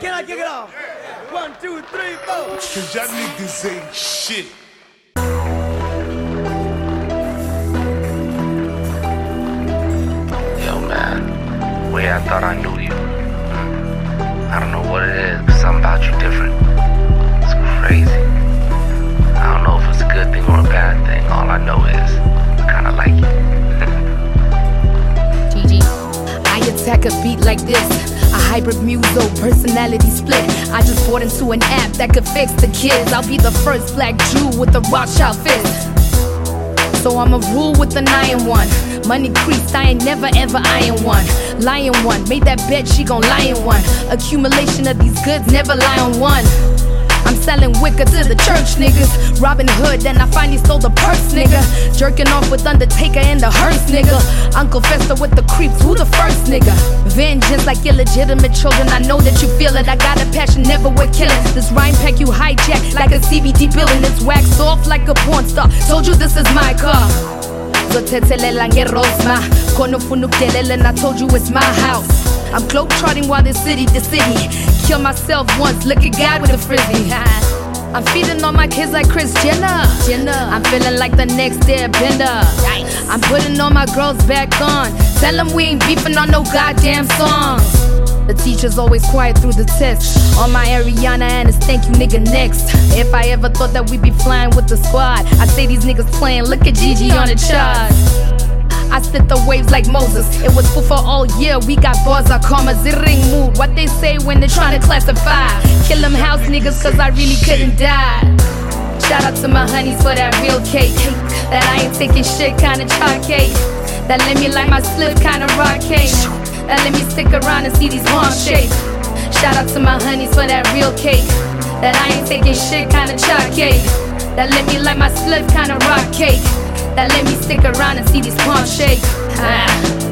Can I kick it off? 1, 2, 3, 4. Cause y'all niggas ain't shit. Yo, man, way I thought I knew you. I don't know what it is, but something about you different. It's crazy. I don't know if it's a good thing or a bad thing. All I know is I kinda like you. GG. I attack a beat like this. A hybrid muso, personality split. I just bought into an app that could fix the kids. I'll be the first black Jew with a Rothschild fist. So I'ma rule with an iron one. Money creased, I ain't never ever iron one. Lion one, made that bet, she gon' lie in one. Accumulation of these goods, never lie on one. I'm selling wicker to the church niggas. Robin Hood, then I finally stole the purse, nigga. Jerking off with Undertaker and the hearse, nigga. Uncle Fester with the creeps, who the first nigga? Vengeance like illegitimate children, I know that you feel it. I got a passion, never with killing. This rhyme pack you hijack like a CBD building. It's waxed off like a porn star. Told you this is my car. Zotetelela ngerosma, kono funukdelela, and I told you it's my house. I'm globe-trotting while this city to city. Kill myself once, look at God with a frisbee. I'm feeding all my kids like Kris Jenner. I'm feeling like the next Airbender. I'm putting all my girls back on. Tell them we ain't beefing on no goddamn songs. The teacher's always quiet through the test. On my Ariana and it's thank you nigga next. If I ever thought that we'd be flying with the squad, I say these niggas playing, look at Gigi on the charts. I spit the waves like Moses. It was full for all year. We got bars, our karma, zirring mood. What they say when they're trying to classify. Kill them house niggas cause I really couldn't die. Shout out to my honeys for that real cake. That I ain't taking shit, kinda chalk cake. That let me like my slip, kinda rock cake. That let me stick around and see these palms shake. Shout out to my honeys for that real cake. That I ain't taking shit, kinda chalk cake. That let me like my slip, kinda rock cake. That let me stick around and see these palms shake.